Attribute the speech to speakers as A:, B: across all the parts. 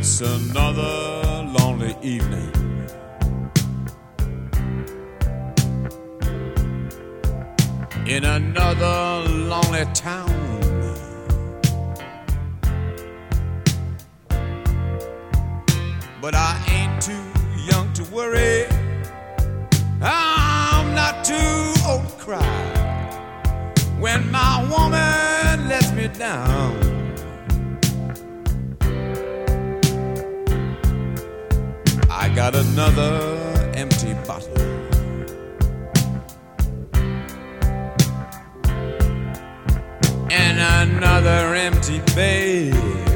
A: It's another lonely evening. In another lonely town. But I ain't too young to worry. I'm not too old to cry when my woman lets me down. I got another empty bottle and another empty bed.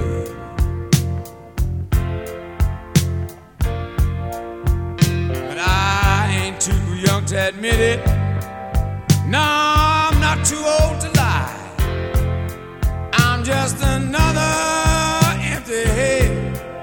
A: But I ain't too young to admit it. No, I'm not too old to lie. I'm just another empty head.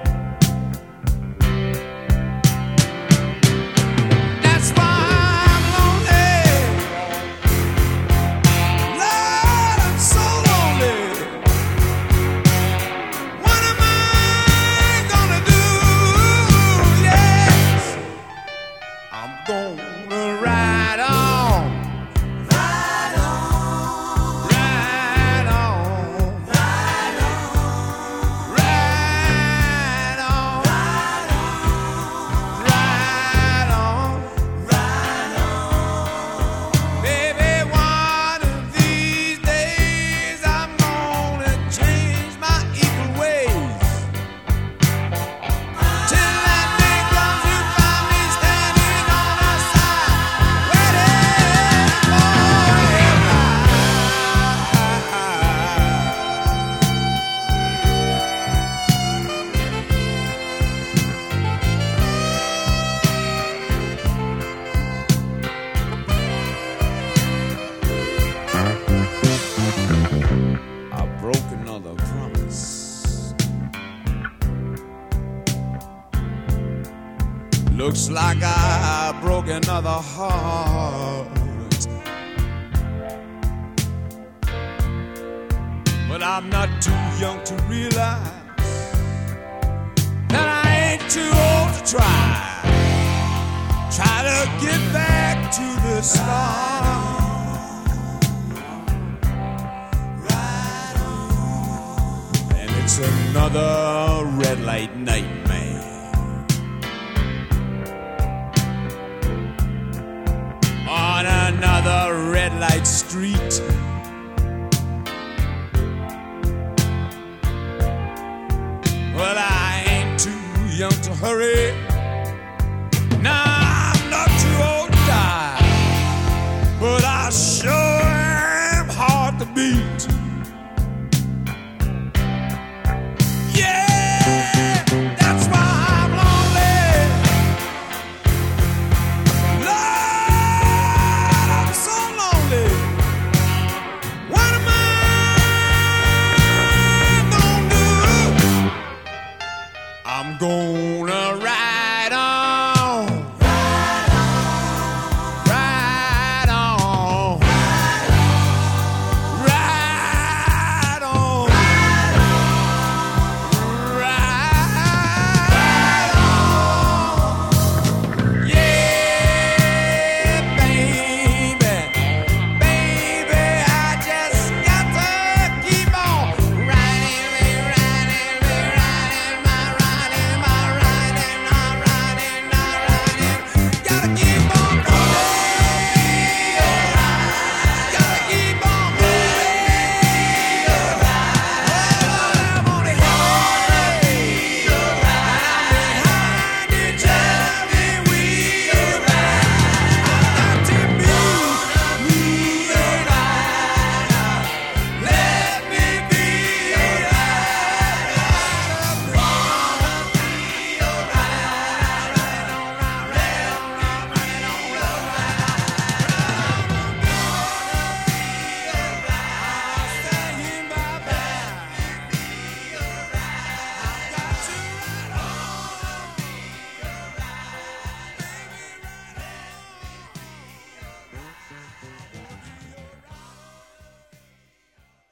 A: Looks like I broke another heart. But I'm not too young to realize that I ain't too old to try to get back to the start. And it's another red light nightmare on another red light street. Well, I ain't too young to hurry. Nah, I'm not too old to die. But I sure am hard to beat. Yeah, that's why I'm lonely. Lord, I'm so lonely. What am I gonna do? I'm gonna